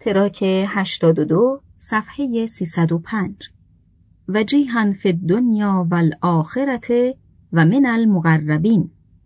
تراک 82 صفحه 305 وجیها فی الدنیا والآخرة و من المقربین.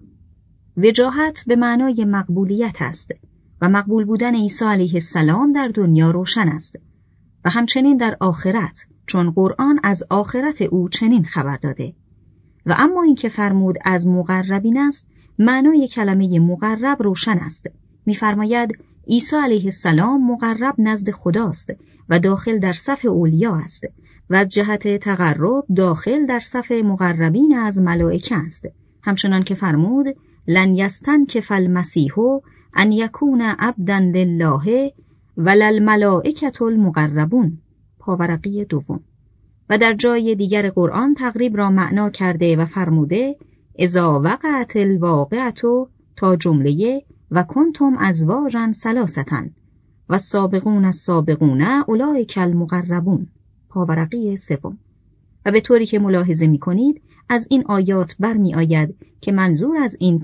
وجاهت به معنای مقبولیت است و مقبول بودن عیسی علیه السلام در دنیا روشن است و همچنین در آخرت، چون قرآن از آخرت او چنین خبر داده. و اما این که فرمود از مقربین است، معنای کلمه مقرب روشن است. می‌فرماید عیسی علیه السلام مقرب نزد خداست و داخل در صف اولیا است و از جهت تقرب داخل در صف مقربین از ملائکه است. همچنان که فرمود لن یستنکف المسیح ان یکون عبدا لله وللملائکة المقربون، پاورقی دوم. و در جای دیگر قرآن تقریب را معنا کرده و فرموده اذا وقعت الواقعة تا جمله و کنتم ازواجا ثلاثة و السابقون السابقون اولئک المقربون، پاورقی سوم. و به طوری که ملاحظه می کنید از این آیات برمی آید که منظور از این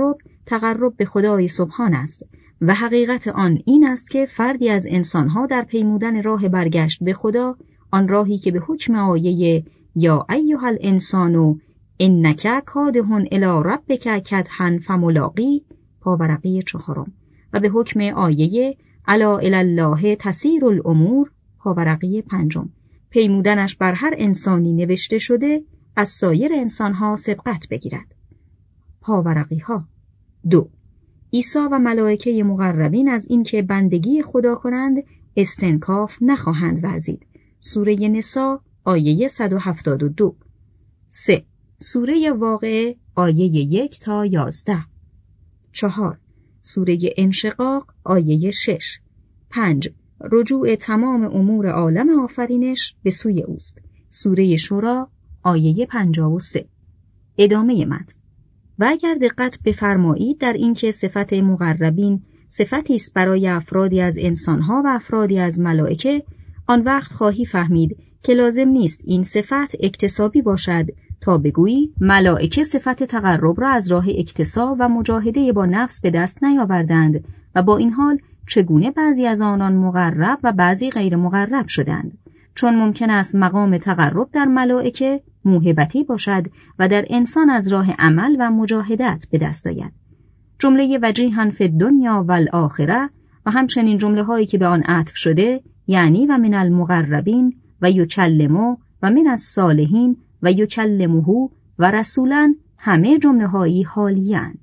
تقرب به خدای سبحان است و حقیقت آن این است که فردی از انسانها در پیمودن راه برگشت به خدا، آن راهی که به حکم آیه یا ایها الانسان انک کادح الی ربک کدحا فملاقی، پاورقی چهارم، و به حکم آیه الا الی الله تسیر الامور، پاورقی پنجم، پیمودنش بر هر انسانی نوشته شده از سایر انسانها سبقت بگیرد. پاورقی ها 2. عیسی و ملائکه مقربین از اینکه بندگی خدا کنند استنکاف نخواهند ورزید. سوره نساء آیه 172. 3. سوره واقعه آیه 1 تا 11. 4. سوره انشقاق آیه 6. 5. رجوع تمام امور عالم آفرینش به سوی اوست. سوره شورا آیه 53. ادامه متن. و اگر دقت بفرمایید در اینکه صفت مقربین صفتی است برای افرادی از انسانها و افرادی از ملائکه، آن وقت خواهی فهمید که لازم نیست این صفت اکتسابی باشد تا بگویی ملائکه صفت تقرب را از راه اکتساب و مجاهده با نفس به دست نیاوردند و با این حال چگونه بعضی از آنان مقرب و بعضی غیر مقرب شدند، چون ممکن است مقام تقرب در ملائکه موهبتی باشد و در انسان از راه عمل و مجاهدت به دست آید. جمله وجیها فی الدنیا والآخرة و همچنین جمله هایی که به آن عطف شده، یعنی و من المقربین و یکلمو و من الصالحین و یکلمه و رسولا، همه جمله هایی حالیه اند.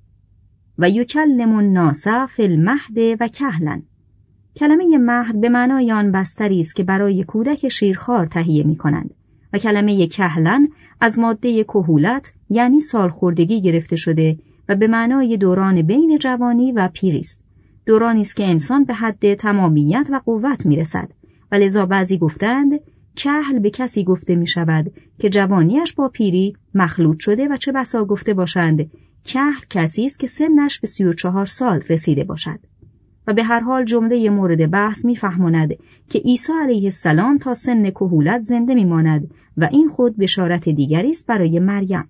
و یکلم الناس فی المهد و کهلا. کلمه مهد به معنای آن بستری است که برای کودک شیرخوار تهیه می کنند و کلمه کهلا از ماده کهولت یعنی سالخوردگی گرفته شده و به معنای دوران بین جوانی و پیری است. دورانی است که انسان به حد تمامیت و قوت می رسد و لذا بعضی گفتند کهل به کسی گفته می شود که جوانیش با پیری مخلوط شده و چه بسا گفته باشند کهل کسی است که سنش به 34 سال رسیده باشد. و به هر حال جمله مورد بحث می‌فهماند که عیسی علیه السلام تا سن کهولت زنده می‌ماند و این خود بشارت دیگری است برای مریم.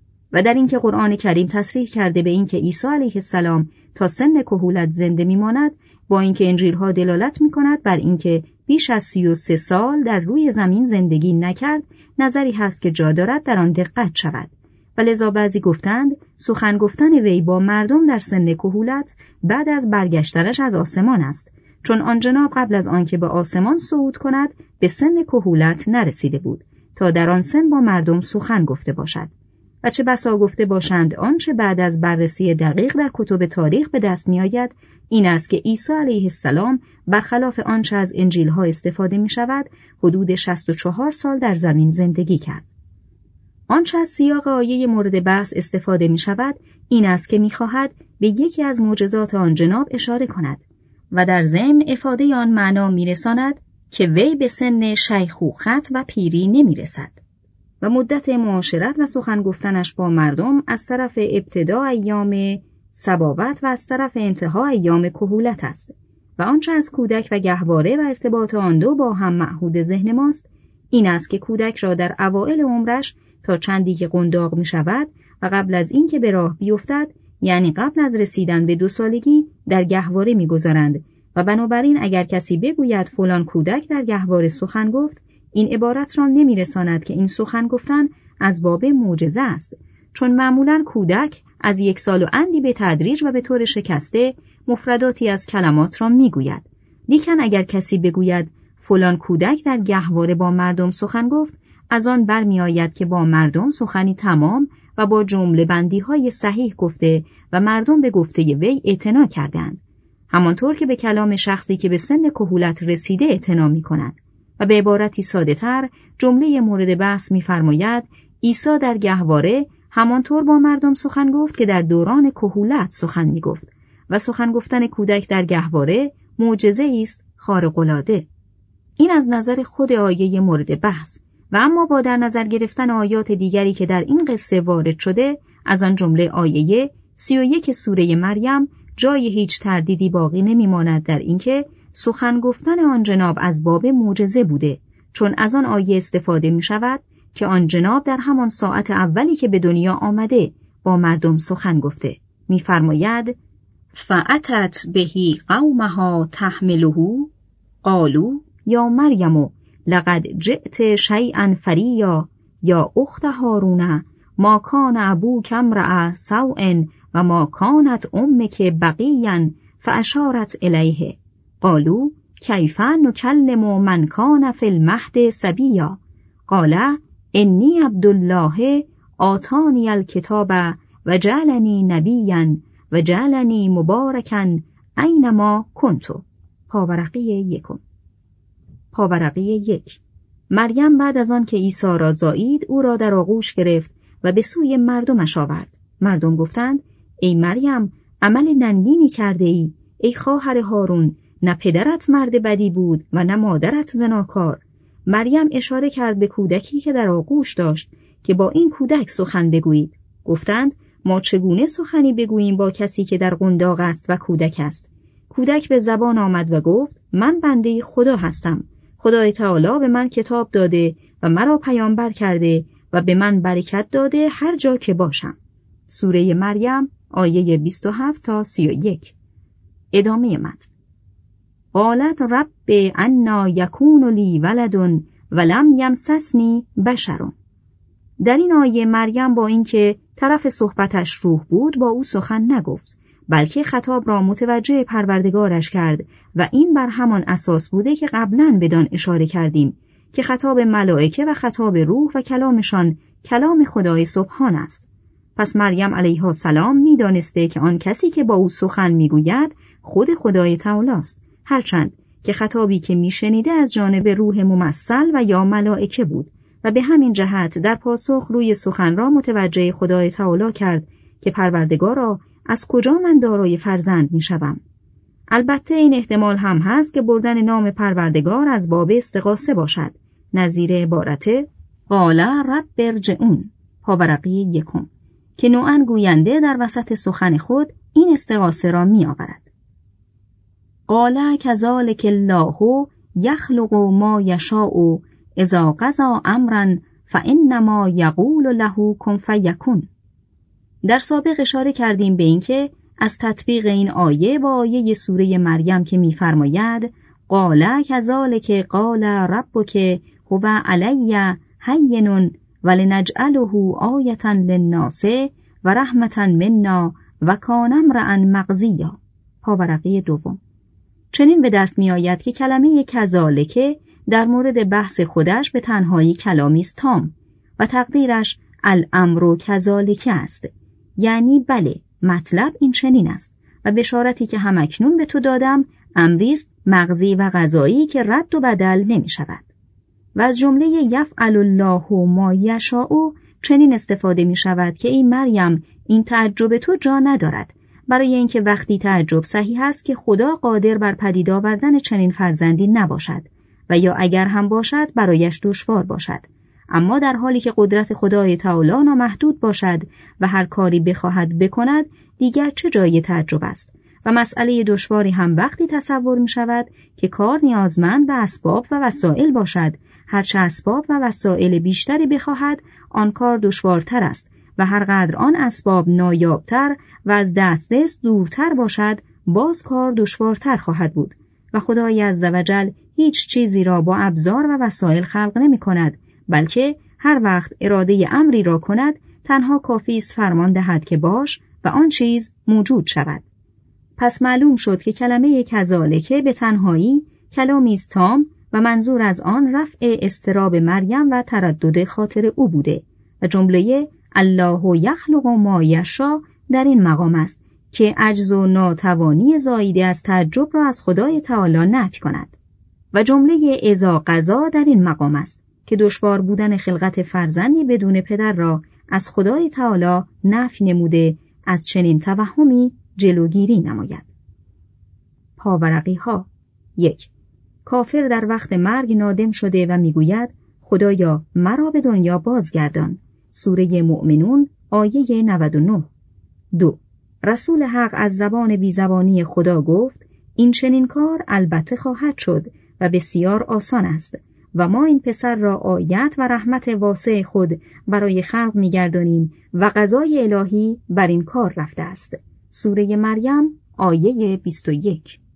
و در اینکه قرآن کریم تصریح کرده به اینکه عیسی علیه السلام تا سن کهولت زنده می‌ماند، با اینکه انجیل‌ها دلالت می‌کند بر اینکه بیش از 33 سال در روی زمین زندگی نکرد، نظری هست که جا دارد در آن دقت شود. و لذا بعضی گفتند سخن گفتن وی با مردم در سن کهولت بعد از برگشتنش از آسمان است، چون آن جناب قبل از آنکه به آسمان صعود کند به سن کهولت نرسیده بود تا در آن سن با مردم سخن گفته باشد. و چه بسا گفته باشند آنچه بعد از بررسی دقیق در کتب تاریخ به دست می آید این است که عیسی علیه السلام برخلاف آنچه از انجیل‌ها استفاده می شود حدود 64 سال در زمین زندگی کرد. آنچه از سیاق آیه مورد بحث استفاده می شود این است که می خواهد به یکی از معجزات آن جناب اشاره کند و در ضمن افاده آن معنا می رساند که وی به سن شیخوخت و پیری نمی رسد و مدت معاشرت و سخن گفتنش با مردم از طرف ابتدا ایام صباوت و از طرف انتها ایام کهولت است و آنچه از کودک و گهواره و ارتباط آن دو با هم معهود ذهن ماست این است که کودک را در اوائل عمرش تا چندی که قنداق می شود و قبل از این که به راه بیفتد، یعنی قبل از رسیدن به 2 سالگی در گهواره می گذارند و بنابراین اگر کسی بگوید فلان کودک در گهواره سخن گفت، این عبارت را نمی‌رساند که این سخن گفتن از باب معجزه است، چون معمولاً کودک از 1 سال و اندی به تدریج و به طور شکسته مفرداتی از کلمات را میگوید. لیکن اگر کسی بگوید فلان کودک در گهواره با مردم سخن گفت، از آن برمی‌آید که با مردم سخنی تمام و با جمله بندی‌های صحیح گفته و مردم به گفته وی اعتنا کردند، همانطور که به کلام شخصی که به سن کهولت رسیده اعتنا می‌کند. و به عبارتی ساده‌تر جمله مورد بحث می‌فرماید عیسی در گهواره همانطور با مردم سخن گفت که در دوران کهولت سخن می‌گفت و سخن گفتن کودک در گهواره معجزه‌ای است خارق‌العاده. این از نظر خود آیه مورد بحث، و اما با در نظر گرفتن آیات دیگری که در این قصه وارد شده، از آن جمله آیه 31 سوره مریم، جای هیچ تردیدی باقی نمی‌ماند در اینکه سخن گفتن آن جناب از باب معجزه بوده، چون از آن آیه استفاده می‌شود که آن جناب در همان ساعت اولی که به دنیا آمده با مردم سخن گفته. می‌فرماید فأتت بهی قومها تحمله قالوا یا مریم لقد جئت شیئا فریا یا اخت هارون ما کان ابوک امرأ سوء و ما کانت امک بغیا فاشارت الیه قالوا کیف نکلم من کان فی المهد صبیا قال انی عبدالله آتانی الکتاب و جعلنی نبیا و جعلنی مبارکا اینما کنت. پاورقی 1. پاورقی 1. مریم بعد از آن که عیسی را زایید او را در آغوش گرفت و به سوی مردمش آورد. مردم گفتند ای مریم عمل ننگینی کرده ای. ای خواهر هارون، نه پدرت مرد بدی بود و نه مادرت زناکار. مریم اشاره کرد به کودکی که در آغوش داشت که با این کودک سخن بگویید. گفتند ما چگونه سخنی بگوییم با کسی که در قنداق است و کودک است؟ کودک به زبان آمد و گفت من بنده خدا هستم. خدای تعالی به من کتاب داده و مرا پیامبر کرده و به من برکت داده هر جا که باشم. سوره مریم آیه 27 تا 31. ادامه متن. قالت رب انا یکون لی ولد ولم یمسسنی بشر. در این آیه مریم با اینکه طرف صحبتش روح بود با او سخن نگفت، بلکه خطاب را متوجه پروردگارش کرد و این بر همان اساس بوده که قبلاً بدان اشاره کردیم که خطاب ملائکه و خطاب روح و کلامشان کلام خدای سبحان است. پس مریم علیها السلام می‌دانسته که آن کسی که با او سخن می‌گوید خود خدای تعالی است، هرچند که خطابی که می‌شنیده از جانب روح ممثل و یا ملائکه بود و به همین جهت در پاسخ روی سخن را متوجه خدای تعالی کرد که پروردگارا از کجا من دارای فرزند می‌شوم. البته این احتمال هم هست که بردن نام پروردگار از باب استغاثه باشد، نظیر عبارت قال رب ارجعون، پاورقی 1، که نوعاً گوینده در وسط سخن خود این استغاثه را می‌آورد. قال کذالک الله یخلق ما یشاء اذا قضى امرا فانما یقول له کن فیکون. در سابق اشاره کردیم به اینکه از تطبیق این آیه با آیه سوره مریم که می‌فرماید قال کذالک قال ربک هو علی هین ولنجعله آیة للناس و رحمة منا و کان امرأ مقضیا، پاورقی 2. چنین به دست می آید که کلمه کذالک در مورد بحث خودش به تنهایی کلامی است تام و تقدیرش الامر کذالک است، یعنی بله مطلب این چنین است و بشارتی که همکنون به تو دادم امری است مغزی و قضایی که رد و بدل نمی شود. و از جمله یفعل الله ما یشاء چنین استفاده می شود که ای مریم این تعجب تو جا ندارد، برای اینکه وقتی تعجب صحیح است که خدا قادر بر پدید آوردن چنین فرزندی نباشد و یا اگر هم باشد برایش دشوار باشد، اما در حالی که قدرت خدای تعالی نامحدود باشد و هر کاری بخواهد بکند دیگر چه جای تعجب است و مسئله دشواری هم وقتی تصور می شود که کار نیازمند به اسباب و وسایل باشد. هرچه اسباب و وسایل بیشتری بخواهد آن کار دشوارتر است و هر قدر آن اسباب نایابتر و از دسترس دورتر باشد باز کار دشوارتر خواهد بود. و خدای عزوجل هیچ چیزی را با ابزار و وسایل خلق نمی کند، بلکه هر وقت اراده امری را کند تنها کافی است فرمان دهد که باش و آن چیز موجود شود. پس معلوم شد که کلمه کذالک به تنهایی کلامی است تام و منظور از آن رفع اضطراب مریم و تردد خاطر او بوده و جمله الله یخلق ما یشاء در این مقام است که عجز و ناتوانی زایده از تعجب را از خدای تعالی نفی کند و جمله اذا قضا در این مقام است که دشوار بودن خلقت فرزندی بدون پدر را از خدای تعالی نفی نموده از چنین توهمی جلوگیری نماید. پاورقی ها 1. کافر در وقت مرگ نادم شده و میگوید خدایا مرا به دنیا بازگردان. سوره مؤمنون آیه 99. 2. رسول حق از زبان بیزبانی خدا گفت این چنین کار البته خواهد شد و بسیار آسان است و ما این پسر را آیت و رحمت واسع خود برای خلق می‌گردانیم و قضای الهی بر این کار رفته است. سوره مریم آیه 21.